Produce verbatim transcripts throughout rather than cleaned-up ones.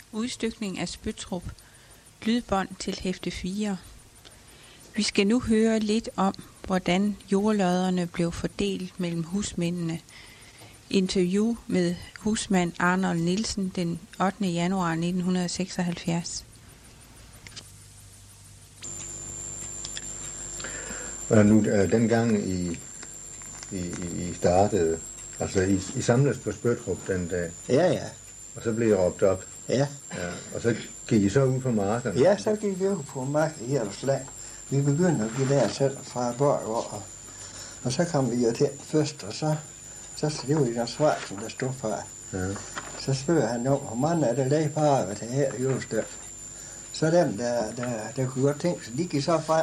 Udstykning af Spøttrup. Lydbånd til hæfte fire. Vi skal nu høre lidt om, hvordan jordlodderne blev fordelt mellem husmændene. Interview med husmand Arnold Nielsen den ottende januar nitten seksoghalvfjerds. Og nu øh, dengang I, I, I startede, altså I, I samledes på Spøttrup den dag. Ja, ja. Og så blev I råbt op. Ja. Ja. Og så gik I så ud på marken. Ja, så gik vi ud på marken i Hjerteslag. Vi begyndte at give der selv fra Borg, og, og så kom vi jo til først, og så, så det var jo den svar, som der stod for. Ja. Så spørger han om, hvor mange af det lagde bare ved det her jordstyr. Så dem, der, der, der kunne godt tænke sig, de gik så frem.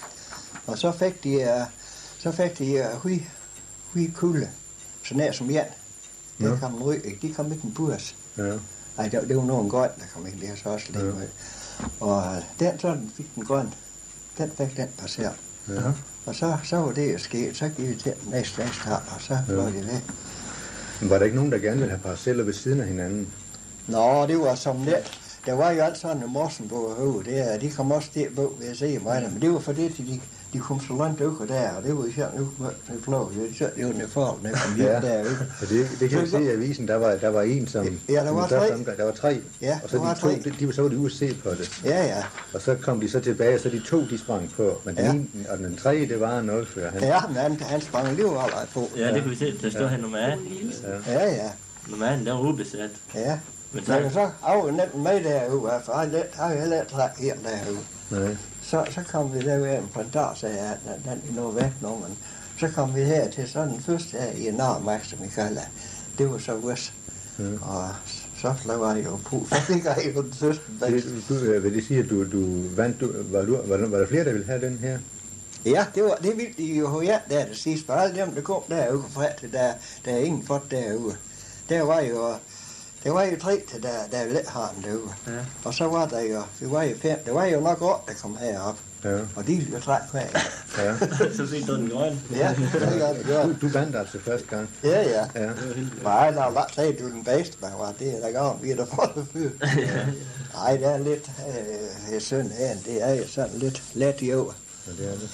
Og så fik de, så fik de hui, hui kulde, så nær som Jan. Der Ja. kom en ryg, de kom ikke en burs. Ja. Ej, det, det var nogen grøn, der kom ikke, det er så også lidt ja. Og den sådan fik den grøn, den fik den passeret. Ja. Og så, så var det jo sket, så gik vi til den næste næste her, og så Ja. var det væk. Men var der ikke nogen, der gerne ville have parceller ved siden af hinanden? Nå, det var som lidt. Der var jo alt sådan en morsen på hovedet, det er, de kom også til på, vil jeg sige mig, men det var fordi, de, de kom så langt ud der, og det var især nu med flå, det var den forhold, når jeg kom hjem Ja. derude. Og det, det kan vi se i avisen, der var, der var en, som... Ja, der var i første tre. Omgang, der var tre. Ja, og så der var de to, tre. de, de, så var de ude at se på det. Ja, ja. Og så kom de så tilbage, og så de to, de sprang på. Men den Ja. ene, og den tredje, det var noget før. Han, Ja, men han, han sprang alligevel aldrig på. Ja, det kan vi se. Der står her nummer atten. Ja, ja. Nummer atten, der var ubesat. Ja. Men Så kan så, så afvende den med derude, for jeg let, har jo heller ikke træk helt derude. Nej. Så, så kom vi derude på en dag, sagde jeg, at den er noget væk nu, men så kom vi her til sådan den første her i en armærk, som vi kalder. Det var så West. Ja. Og så slog jeg jo på, for det gør jeg jo den første dag. Det, du, øh, vil det sige, at du, du vandt, du, var, du, var, der, var der flere, der ville have den her? Ja, det var det ville de jo ja, der det sidste, for alle dem, der kom derude fra til der, der er ingen fået derude. Der var jo, der var jo tre til der, der ville ikke have den derude. ja. Og så var der jo, vi var jo fem, der var jo nok otte, der kom herop. Ja. Og de ville jo trække med. Ja. så fik du den grønne. Ja, det er godt, det gør. Du, du vandt altså første gang. Ja, ja. Ja. Nej, der var sagde du den bedste, man var det, der gav vi der for det fyr. Nej, det er lidt, øh, sådan her, det er jo sådan lidt let i år. Ja, det er det.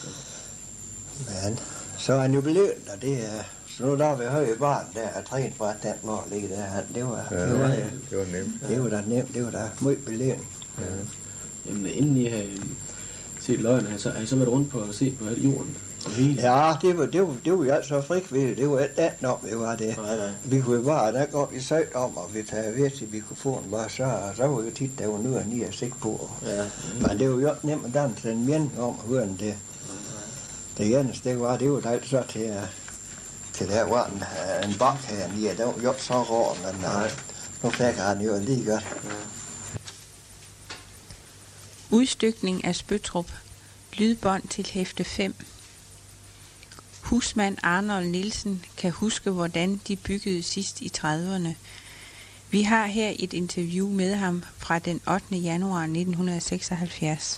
Men så er han jo belønt, og det er, så nu der har vi høje barn, der er trænet fra den år ligge der, det var, Ja, det var, det var nemt. det var da nemt, det var da meget belønt. Ja. Jamen, inden I havde set løgn, har I så, har I så været rundt på at se på al jorden? Og hele? Ja, det var, det var, det var jo altså frik ved det, det var alt andet om, det var det. Nej, nej. Vi kunne jo bare, der går vi søgt om, og vi tager ved til, vi kunne få en bare så, og så var jo tit, der var noget, ni er sikker på. Ja. Men det var jo ikke nemt at danse en mening om, hvordan det, det eneste, det var, det var da så til, uh, til der var en, uh, en bank her, ja, det var jo ikke så rå, men uh, nu fik han jo lige godt. Udstykning af Spøttrup. Lydbånd til hæfte fem. Husmand Arnold Nielsen kan huske, hvordan de byggede sidst i trediverne. Vi har her et interview med ham fra den ottende januar nitten seksoghalvfjerds.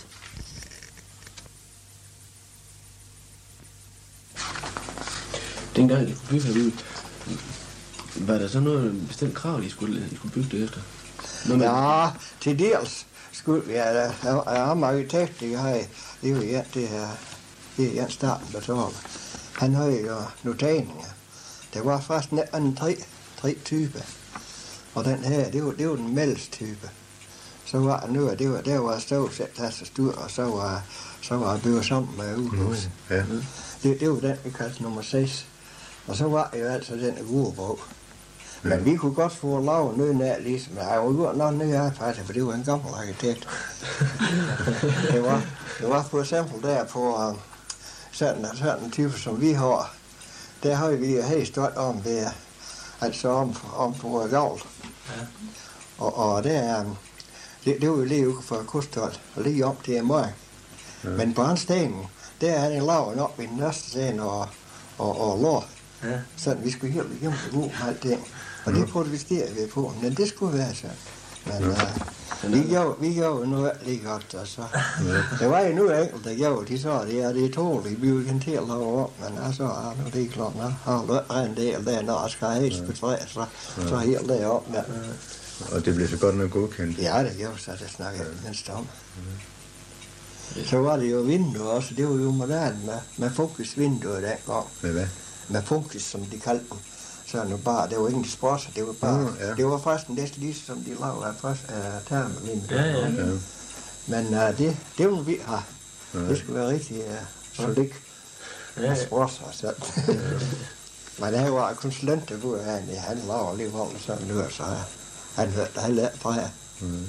Dengang I skulle bygge herude, var der så noget bestemt krav, I skulle, I skulle bygge det efter? Noget med- Ja, til dels skulle vi, ja, der er ham arkitekt, det har det er jo ja, det her, det er ja, starten, der tog. Han havde jo nogle tegninger. Der var faktisk en tre, tre typer. Og den her, det var, det var den mellemste type. Så var der nu, det var, der var stort set plads og stur, og så var, så var jeg bygget sammen med udhus. Ja. Det, det var den, vi kaldte nummer seks. Og så var jo altså den Urebro. Men vi kunne godt få lavet noget nær, ligesom. Men jeg var jo nok noget her, faktisk, for det var en gammel arkitekt. det, var, det var for eksempel der på uh, sådan, sådan en type, som vi har. Der har vi jo helt stået om det, altså om, om på gavl. Ja. Og, og det er, det, det var jo lige ude for Kusthold, og lige op til morgen. Ja. Men på hans stenen, der er han lavet op i den næste scene og, og, og lår. Ja. Sådan, vi skulle helt igennem det gode med alt det. Og det protesterer vi på, men det skulle være sådan. Men uh, vi gjorde, vi gjorde noget lige godt, altså. Det var jo nu enkelt, der gjorde, de så, det er det tåligt, vi kan til at lave op, men altså, ja, nu det er klart, når har du en del der, når jeg skal have et på træ, så, så helt deroppe. Men, Og det blev så godt nok godkendt. Ja, det gjorde så, det snakker jeg mindst om. Så var det jo vinduer også, det var jo moderne med, med funkis vinduer dengang. Med hvad? Med funkis, som de kaldte dem. Så nu bare, det var ingen sprosser, det var bare, Mm, ja. det var faktisk næsten lige som de lavede af først af termen. Ja, ja. Ja. Men uh, det, det vil vi have. Ja. Det skulle være rigtig uh, solidt. Ja, Ja, ja. sprosser og sådan. Men der var en konsulent, der boede herinde, han laver lige vold og sådan noget, så han hørte han lærte fra jer. Mm.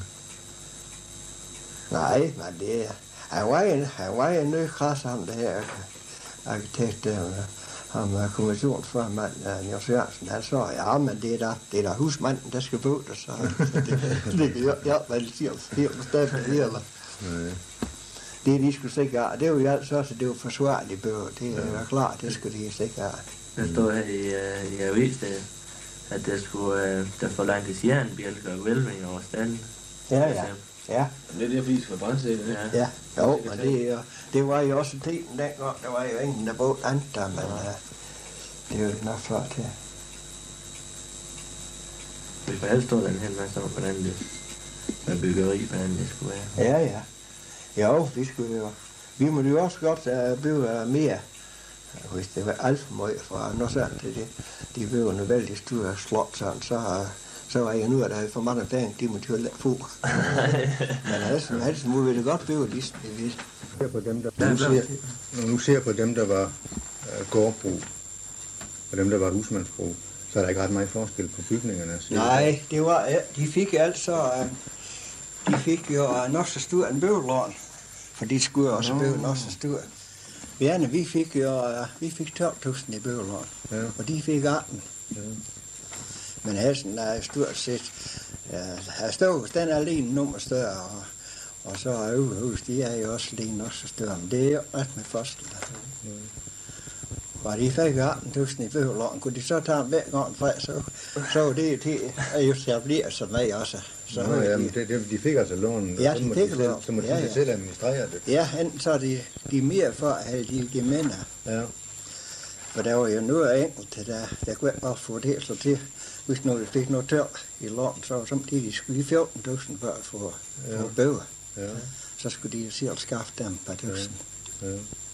Nej, men det er... Han var en, han var en ny krass, ham det her arkitekt, der, ham er kommissionsformand, Niels Jørgensen, han sagde, ja, men det er da, det er da husmanden, der skal bo der, så, så det, det kan jo ikke hjælpe, hvad de siger, helt bestemt det eller. Nej. Det de skulle sikre, det var jo altså også, det var forsvarligt bøger, det er jo klart, det skulle de sikre. Der står her i, uh, i avisen, at der skulle, uh, der forlangtes jernbjælker og hvælvinger over stallen. Ja, ja, ja. Det er det, fordi det skal være brandsikker. Ja. Ja, jo, men det, er jo- det var jo også tiden dengang, der var jo ingen, der boede andet der, men uh, det er jo nok flot til. Vi får helst stå den hel masse om, hvordan det med byggeri, hvordan det skulle være. Ja, ja. Jo, vi skulle jo, vi måtte jo også godt uh, blive uh, mere, hvis det var alt for meget fra noget sådan til det. De blev jo vældig store slot, sådan, så, uh, så var jeg nu, at der havde for mange penge, de måtte jo lade få. Men ellers, ellers må vi det godt blive ligesom det vil. Ser på dem, der, når, du ser, når du ser på dem, der var uh, gårdbrug, og dem, der var husmandsbrug, så er der ikke ret meget forskel på bygningerne. siger du? Nej, det var, ja, de fik altså, uh, de fik jo uh, nok så stor en bøvlån, for de skulle jo også Nå. bøve nok så stor. Vi andre, vi fik jo, uh, vi fik tolv tusind i bøvlån, Ja. og de fik atten. Ja. Men hesten er stort set, ja, her Stås, den er lige en nummer større, og, og så er Øverhus, de er jo også lige nok så større, men det er jo ret med forskel. Og de fik atten tusind i bøvlån, kunne de så tage en hver gang fra, så, så var det jo til at etablere sig med også. Så Nå, ja, men det, det, de fik altså lån, Ja, så de må fik de selv, lån. så må de Ja, ja. selv administrere det. ja, enten så er de, de mere for at have de gemener. Ja. For der var jo noget af enkelte, der, der kunne ikke bare få det så til. Hvis nu vi fik noget tør i lån, så var det samtidig, de skulle give fjorten tusind for at få Ja. ja. bøger. Ja. Så skulle de selv skaffe dem per tusind. Ja.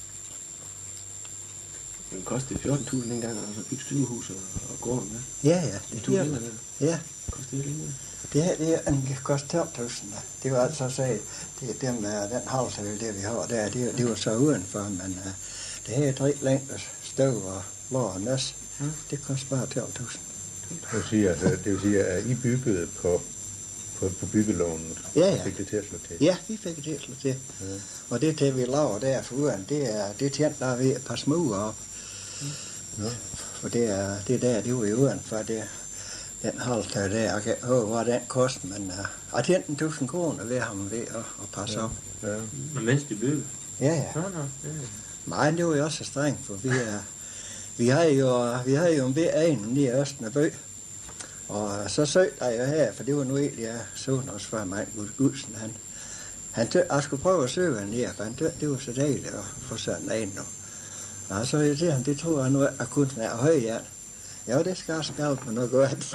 Det kostede fjorten tusind dengang, og så bygge stuehus og, og gården med. Ja, ja, det To giver vinder det. der. Ja, Kostede det lige det her, det er en kost tolv tusind. Det var altså så, det er dem, der, den halvtale, det vi har der, det, det var så udenfor, men uh, det her er tre længder støv og lår og næs. Mm. Det koster bare tolv tusind. Det vil sige, altså, det vil sige, at I byggede på, på, på byggelånet, Ja, ja. fik det til at slå til. Ja, vi fik det til. Ja. Og det, det vi laver der for uden, det er, det tjente der ved et par smuger op. Ja. For det er, det der, det var jo uden for det, den halvtag der, jeg kan ikke huske, hvad den koster, men uh, jeg tjente en tusind kroner ved ham ved at, at passe op. Ja. Men mens de bygger. Ja, ja. Nå, nå. Ja. Men det var jo også så strengt, for vi er, vi har jo, vi har jo en ved egen i Østen af by. Og så søgte jeg jo her, for det var nu egentlig, jeg så også for mig, Gud Gudsen, han, han tø, jeg skulle prøve at søge han her, for han tø, det var så dejligt at få sådan en nu. Og så jeg til ham, det tror jeg nu, at kun er højhjert. Ja, det skal jeg skal på noget godt.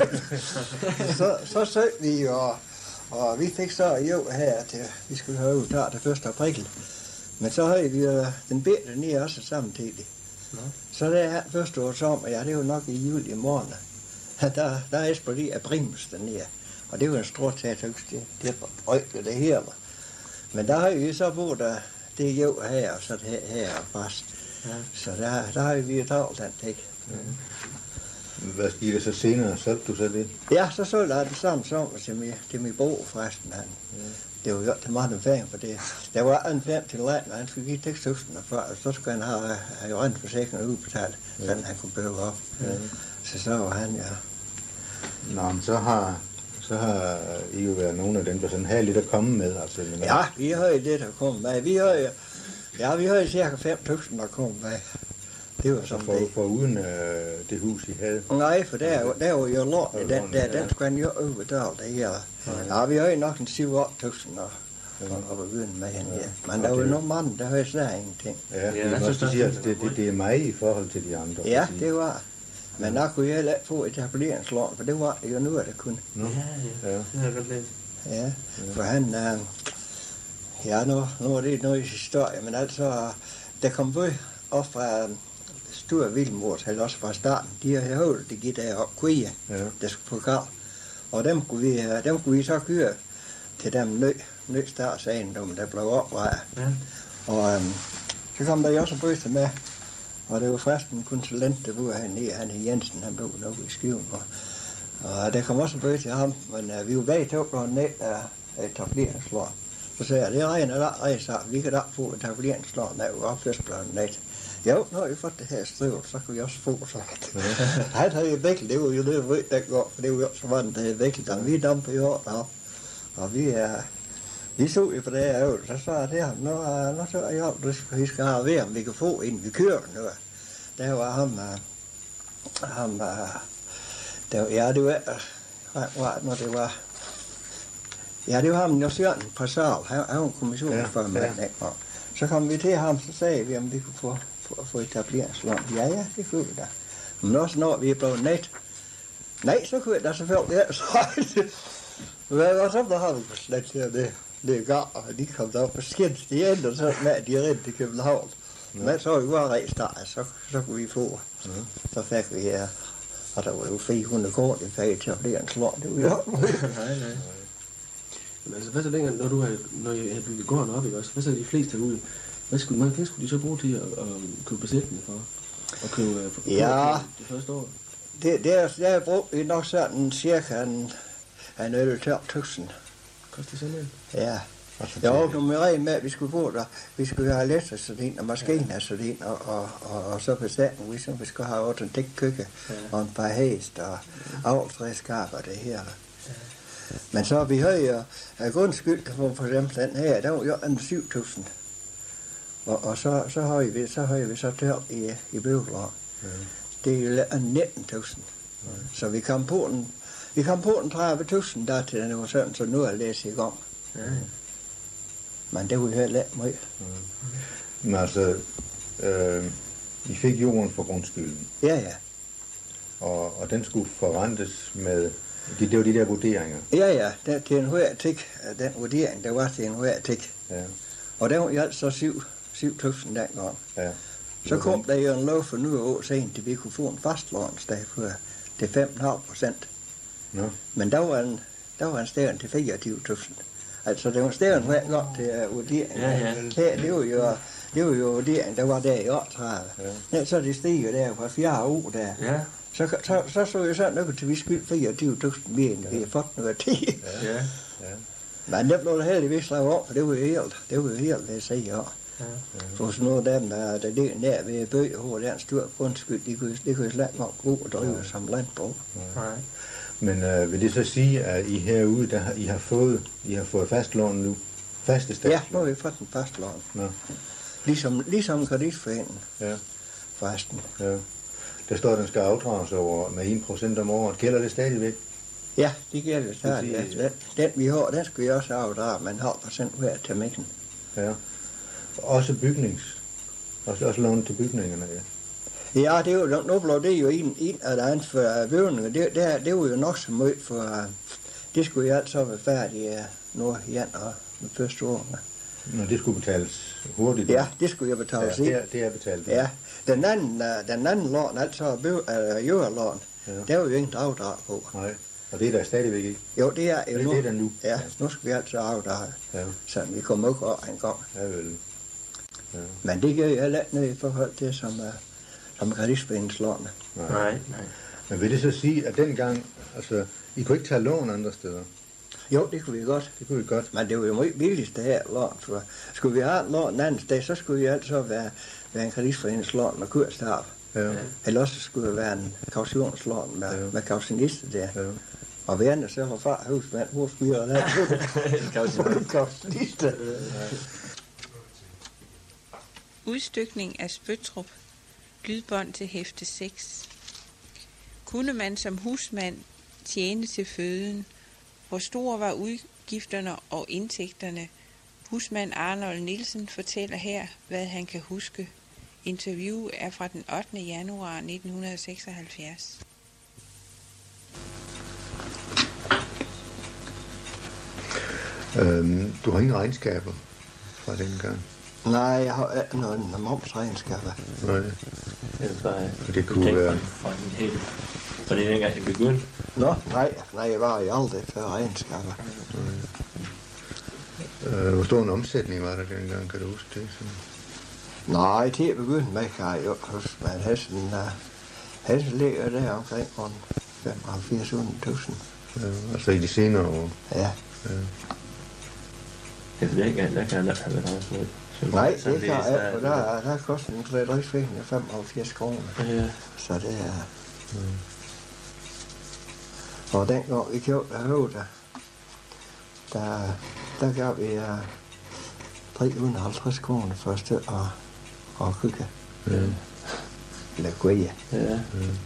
så, så søgte vi jo, og, og vi fik så jo her til, vi skulle have udtaget det første april. Men så havde vi jo den bedre nede også samtidig. Nå. Så det er første år sommer, ja, det er jo nok i juli måned. Der, der er Esbjerg af primus dernede. Og det var en stråtag, det, det er røgte det hele. Men der har vi så boet der, det er jo her, og så det her, her og fast. Ja. Så der, der har vi jo talt den ting. Hvad skete der så senere? Solgte du så det? Ja, så så der det samme som til min, til min bro forresten. Han. Det var jo til meget færdig for det. Der var en fem til land, og han skulle give seks tusind for, og så skulle han have, have renteforsikring udbetalt, ja. Så han kunne bøve op. Ja. Så så var han, ja. Nå, men så har, så har I jo været nogle af dem, der sådan har lidt at komme med. Altså, men Ja, vi har jo lidt at komme med. Vi har jo, ja, vi har jo cirka fem tusind at komme med. Det var Så sådan for, det. for uden øh, det hus, I havde. Nej, for der, der var jo lån i den der, Ja. den skulle han jo udbetale det her. Ja, vi har jo nok en syv otte tusind at, at begynde med hende her. Men der var jo nogle mand, der havde slet ingenting. Ja, Ja, ja, jeg også, synes de også, siger, det at er det, det, det er mig i forhold til de andre. Ja, fordi- det var. Men der kunne jeg heller ikke få etableringslån, for det var jo nu, at det kunne. Nå. Ja, ja. Ja. Det har jeg godt læst. Ja, for han, øh, ja, nu, nu er det noget historie, men altså, der kom bøg op fra Stor Vildmort, eller også fra starten, de har hørt, de gik derop, kvier, Ja. der skulle på grav. Og dem kunne vi, dem kunne vi så køre til dem nø, nø startsejendom, der blev oprettet. Ja. Og øhm, så kom der jo også bøger med, og det var først en konsulent, der boede hernede, han hed Jensen, han boede nok i Skiven. Og, og der kom også bøger til ham, men øh, vi var bag to og net af etableringslån. Så sagde jeg, det regner der rejser, vi kan da få etableringslån, der var opførsplanen net. Jo, nu har vi fået det her skrivet, så kan vi også få så. Han havde vækket, det var jo det, vi der går, for det var jo så var den der vækket, og vi damper i år, og, og vi er, vi så jo på det her øvelse, så sagde jeg til ham, nu, nu så jeg, vi skal have ved, om vi kan få en, vi kører nu. Der var ham, uh, ham, uh, der var, ja, det var, uh, var, når det var, ja, det var ham, Jens Jørgen på Sal, han, han var kommissionsformand, ja, ja. Og så kom vi til ham, så sagde vi, om vi kunne få, få, få etableringslån. Ja, ja, det kunne vi da. Men også når vi er blevet net. Nej, så kunne vi da selvfølgelig ikke sagt. Hvad var så, der har vi slet til det, det gang, og de kom der på skænst igen, og så med, de er rent til København. Men så var vi bare rejst der, så, så kunne vi få. Ja. Så fik vi her, og der var jo fire hundrede kroner, det fik etableringslån. Det var jo nej, nej. Men altså, hvad så dengang, når du har, når jeg har bygget gården op, ikke også? Hvad så er de fleste herude? Hvad skulle, man, hvad skulle de så bruge til at, at købe besætning for? At købe for, ja, det første år? Det, det er, det er brugt i nok sådan cirka en, en elleve tolv tusind. Koster det sådan noget? Ja. Jeg var nummereret med, at vi skulle bo der. Vi skulle have elektrosardin og maskinersardin og, og, og, og så besætning. Vi, vi skulle have også en dækkøkke ja. Og en par hest og avlsredskaber og det her. Men så vi havde jo af grundskyld for, for eksempel den her, der var jo en syv tusind. Og, og så, så har vi så har vi så tørt i, i Bøvlår. Ja. Det er jo nitten tusind. Ja. Så vi kom på en, vi kom på en tredive tusind der til den var sådan, så nu er jeg læst i gang. Ja. Men det var jo heller ikke meget. Ja. Men altså, øh, I fik jorden for grundskylden. Ja, ja. Og, og den skulle forrentes med, det, det var de der vurderinger. Ja, ja, den, til en højere tik, den vurdering, der var til en højere tik. Ja. Og der var jo altså syv tusind dengang. Ja. Så kom der jo en lov for nu år sent, at vi kunne få en fastlånsdag for det fem komma fem procent. Ja. Men der var en, der var en stævn til fireogtyve tusind. Altså det var en stævn hver gang til uh, vurdering. Ja, ja. Her, det var jo, det var jo vurdering, der var der i otteogtredive. Ja. Ja, så det steg jo der fra fjerde år der. Ja. Så, så, så så jeg sådan noget til vi skyld fireogtyve tusind mere, end vi har fået noget tid. Ja. Ja. Men det blev der heldigvis lavet op, for det var jo helt, det var jo helt, det siger jeg. Ja. For sådan nogle af dem, der, der ligger nær ved bøger, hvor der er en stor grundskyld, de kunne, de kunne slet nok gå og drive ja. Som landbrug. Ja. Men øh, vil det så sige, at I herude, der I har fået, I har fået fastlån nu? Faste statslån? Ja, nu har vi fået en fastlån. Ja. Ligesom, ligesom kreditforeningen. Ja. Forresten. Ja. Der står, at den skal afdrages over med en procent om året. Gælder det stadigvæk? Ja, det gælder stadig. Ja. Den, den vi har, den skal vi også afdrage, men halv procent hver til mækken. Ja. Også bygnings. Også, også lån til bygningerne, ja. Ja, det er jo, nu blev det jo en, en af der andet for bøvninger. Det, det, det var jo nok så meget, for uh, det skulle jo altså være færdigt uh, nu i januar med første år. Nå, det skulle betales hurtigt? Ja, det skulle jo betales. Ja, det er, det er betalt. Ja, den anden, uh, den anden lån, altså bøv, uh, jordlån, ja. Der var jo ingen afdrag på. Nej, og det er der stadigvæk ikke? Jo, det er jo det, nu. Det er der nu? Ja, ja, nu skal vi altså afdrage. Ja. Så vi kommer ikke over en gang. Ja, vel. Ja. Men det gør jo heller ikke noget i forhold til, som... Uh, som kreditforeningslånene. Nej. nej, nej. Men vil det så sige, at dengang, altså, I kunne ikke tage lån andre steder? Jo, det kunne vi godt. Det kunne vi godt. Men det var jo meget billigst det her lån, for skulle vi have lån en anden sted, så skulle vi altså være, være en kreditforeningslån med kurstab. Ja. Eller også skulle det være en kautionslån med, ja. Med kautionister der. Ja. Og værende så var far husmand, hvor skulle jeg have kautionister. Udstykning af Spøttrup. Lydbånd til hæfte seks. Kunne man som husmand tjene til føden? Hvor store var udgifterne og indtægterne? Husmand Arnold Nielsen fortæller her, hvad han kan huske. Interview er fra den ottende januar nitten seksoghalvfjerds. Øhm, du har ingen regnskaber fra den gang? Nej, jeg har ikke noget momsregnskaber. Nej. Det var Det kunne være... for en helt... For det er dengang, det begyndte. Nå, nej, nej, jeg var jo aldrig før regnskaber. Øh, hvor stor en omsætning var der dengang, kan du huske det? Så... Nej, til at begynde med kan jeg jo huske, men hesten, uh, hesten ligger der omkring femoghalvfjerds tusind. Ja, altså i de senere år? Ja. Ja. Det er dengang, der kan jeg lade have været også noget. Nej, det kan jeg ikke, for der, der koster en tredjedriksfækken femoghalvfjerds kroner. Ja. Så det er... Mm. Og dengang vi købte høvde, der, der gav vi uh, tre hundrede og halvtreds kroner for et stykke og, og køkke. Ja. Eller kvæge. Ja. Ja.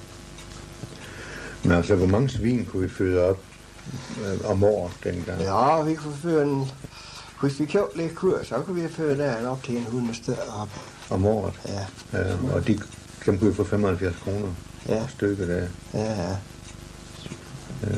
Men altså, hvor mange svin kunne I føde op øh, om året dengang? Ja, vi kunne føre en... Hvis vi købte lidt kur, så kunne vi føre der op til en hundrede stykker op. Om året? Ja. Ja, og de, dem kunne I få femoghalvfjerds kroner Ja. stykket der. Ja, ja. Ja.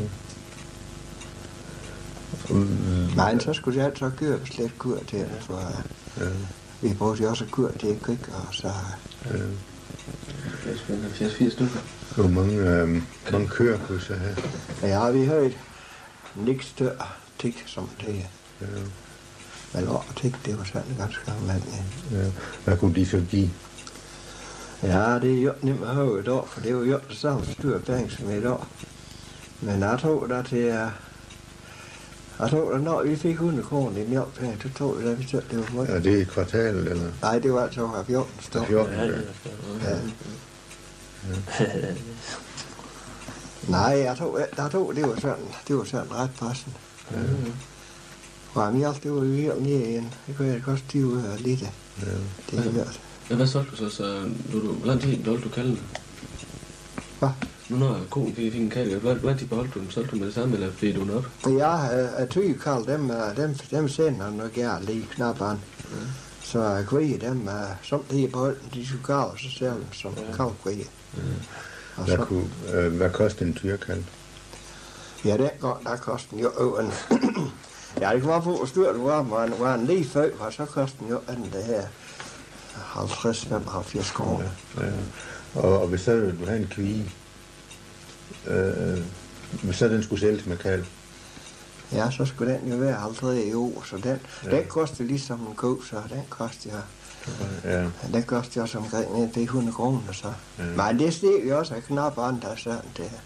Mm. Men så skulle de altså gøre slet kur til det, for Ja. vi brugte jo også kur til et køk, og så... Ja. halvfjerds firs stykker. Hvor mange, øh, mange køer kunne I så have? Ja, vi havde et niks større tik, som det Ja. Men år tik, det var sådan ganske gammelt. Ja. Hvad kunne de så give? Ja, det er jo nemt at have et år, for det var jo det samme styr penge som et år. Men jeg tror da til, at jeg tror da, når vi fik hundrede kroner i mjølkpenge, så tror vi da, vi synes, det var meget. Er det et kvartal, eller? Nej, det var altså af fjorten står. fjorten, Ja, ja. Ja. ja. Nej, jeg tror, jeg tror, det var sådan, det var sådan ret passende. Ja. Og mjølk, det var jo helt nede igen. Det kunne jeg koste tyve øre liter. Ja. Det er mjølk. Ja, hvad solgte du så? så nu, du, hvor lang tid beholdt du kalden? Hvad? Nu når konen fik en kalde, hvor lang tid beholdt du den? Solgte du med det samme, eller fedte du den op? Jeg er tyge kald, dem, er- dem, dem sender nok gerne lige knapperne. Ja. Så kvæge, dem er som de er på holden, de skulle grave sig selv som Ja. kaldkvæge. Ja. Og Hvad, så, kunne, øh, hvad kostede en tyrkald? ja, den gang, der kostede den jo over en... ja, det kommer på, hvor stor du var, var, var en lige født, og så kostede den jo anden det her halvtreds til femoghalvfjerds kroner. Ja. Og, og hvis så du have en kvige, øh, hvis så den skulle sælges med kalv, Ja, så skulle den jo være halvtreds i år, så den, Ja. ja. den kostede ligesom en ko, så den kostede jeg... ja, Den kostede også omkring det hundrede kroner, så. Ja. Men det steg jo også af knap andre, sådan det her.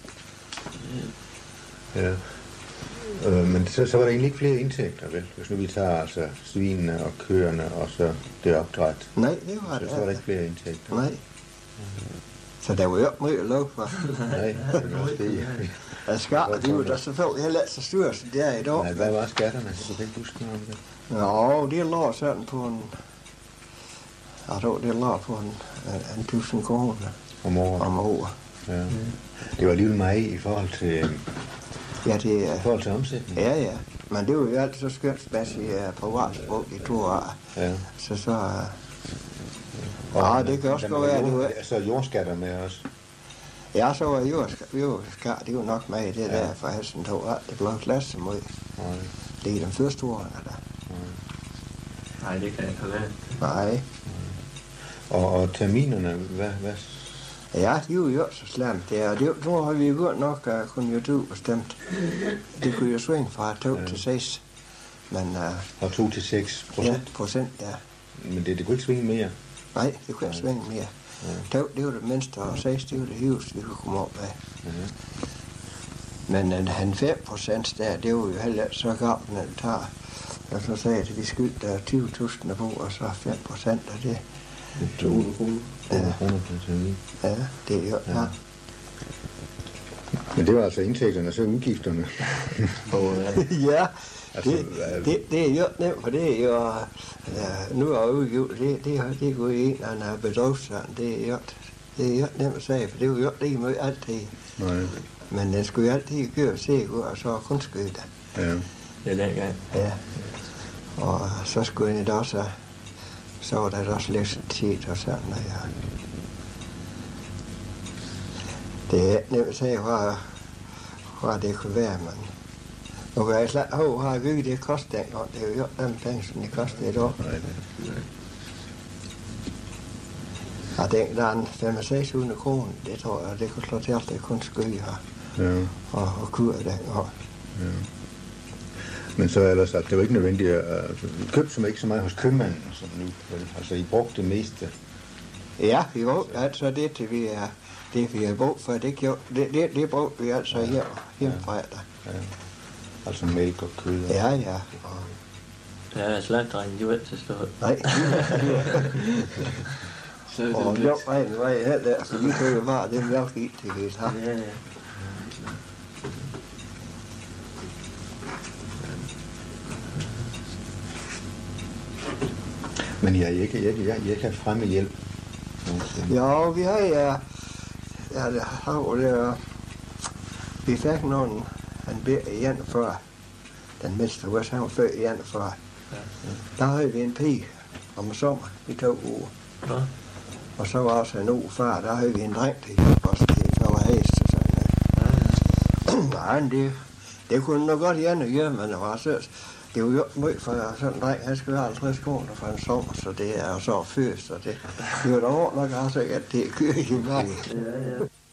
ja. Øh, men så, så var der egentlig ikke flere indtægter, vel? Hvis nu vi tager altså svinene og køerne og så det opdræt, Nej, det var så, det. så var der ikke flere indtægter. Nej. Så der var jo ikke meget lov for. Nej, det var også det. Jeg skal, det var der selvfølgelig heller ikke så styr, som det er i dag. Nej, hvad var skatterne? Du kan ikke huske noget om det. Nå, det lå sådan på en... Jeg tror, det lå på en, en, en tusind kroner Om året. om året. Ja. Det var alligevel meget i forhold til, Ja, det i er... forhold til omsætning. Ja, ja. Men det var jo altid så skønsmæssigt uh, på privatsprog i to år. Ja. Så så... Uh, ja, det kan også Men godt være, jord- det var... Så jordskatter med os. Ja, så var jordskar, jordskar, det var nok med i det Ja. der, for hesten tog alt. Det blev klasse så meget. Nej, Det er den første år, der. nej. Nej, det kan ikke have været. Nej. Og, og terminerne, hvad, hvad? Ja, de var jo også så slemt. Det er, det, nu har vi jo godt nok uh, konjunkturbestemt. Det kunne jo svinge fra to Ja. til seks. Men uh, Fra to til seks procent. ja, procent, ja. Men det, det kunne ikke svinge mere. Nej, det kunne jeg svinge mere. Ja. To, det var det mindste, og seks, det var det højeste, vi kunne komme op af. Ja. Men uh, han fem procent der, det var jo heller ikke så galt, når det tager. Og så sagde jeg, at vi skyldte tyve tusind på, og så fem procent af det. to hundrede kroner. Ja. kroner per termin. Ja, det er jo, ja. Ja. Men det var altså indtægterne, så udgifterne. Og, øh, Ja, Altså, det, hvad- det, det er jo nemt, for det er jo, ja, nu er jeg udgivet, det, det, har- det går i en eller anden bedriftsand, det er jo, det er jo nemt at sige, for det er jo ikke meget altid. Nej, Men den skulle jo altid køre sikkert, og så kun skyde det. ja. det er dengang. Ja. Og så skulle den da også så var der også elektricitet og sådan noget. Ja. Det er ikke nemt at sige, hvor, hvor det kunne være, men nu kan jeg slet ikke huske, hvor bygget det kostede dengang. Det er jo ikke dem penge, som det kostede i dag. Og den, der er en fem til seks hundrede kroner, det tror jeg, det kunne slå til alt, det kunne skyde her. Ja. Og, og kur dengang. Ja. Men så ellers, at det var ikke nødvendigt at uh, købe som ikke så meget hos købmanden som nu. Vel? Altså, I brugte det meste. Ja, vi brugte altså det, til vi er, det vi har brugt for, det, gjorde, det, det, det brugte vi altså ja. her, hjemmefra. Ja. Altså mælk og kød. Og ja, ja. Og ja, slagtdrengen, de var ikke til stå. nej. Og jo, nej, det var jeg helt der, så vi kunne jo bare det mælk i, det vi har. Ja, ja. Men jeg har ikke, jeg, jeg, jeg ikke haft fremme hjælp. Ja, vi har ja, ja, det har jo det, vi fik nogen, han blev i enogfyrre, den mindste var, han var født i enogfyrre. Ja. Der havde vi en pige om sommer i to uger. Ja. Og så var også en uge før, der havde vi en dreng, der hjalp os til at falde hest og sådan noget. Nej, det, det kunne nok godt gerne gøre, men det var så, det var jo ikke meget for sådan en dreng, han skulle have halvtreds kroner for en sommer, så det er jo så først, og det, det var da ordentligt nok også, at det kører i mig. Ja, ja.